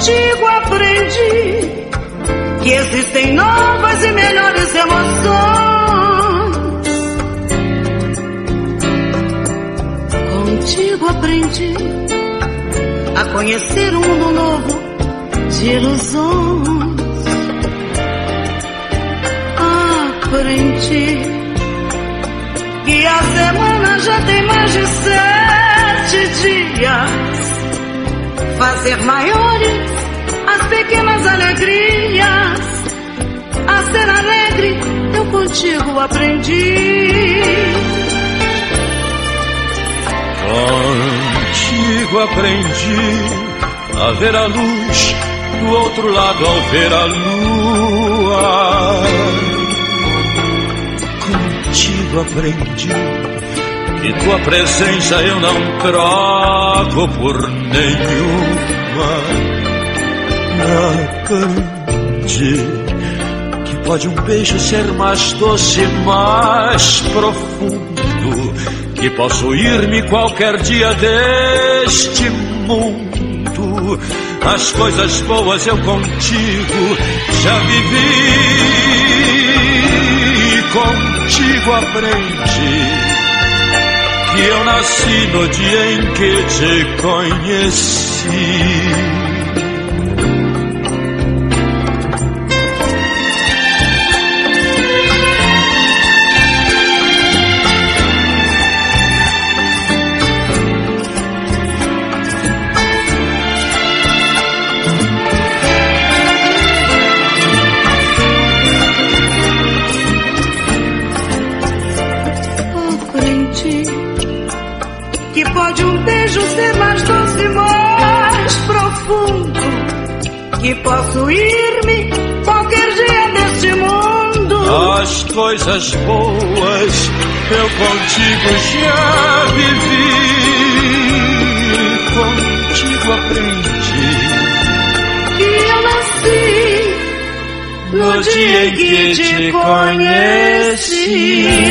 contigo aprendi que existem novas e melhores emoções. Contigo aprendi a conhecer um mundo novo de ilusões. Aprendi que a semana já tem mais de 7 dias. Fazer maiores as pequenas alegrias. A ser alegre eu contigo aprendi. Contigo aprendi a ver a luz do outro lado ao ver a lua. Contigo aprendi que tua presença eu não troco por nenhuma. Aprendi que pode um beijo ser mais doce, mais profundo, que posso ir-me qualquer dia deste mundo. As coisas boas eu contigo já vivi. Contigo aprendi que eu nasci no dia em que te conheci. Que pode um beijo ser mais doce, mais profundo, que posso ir-me qualquer dia deste mundo. As coisas boas eu contigo já vivi. Contigo aprendi que eu nasci no dia em que te conheci.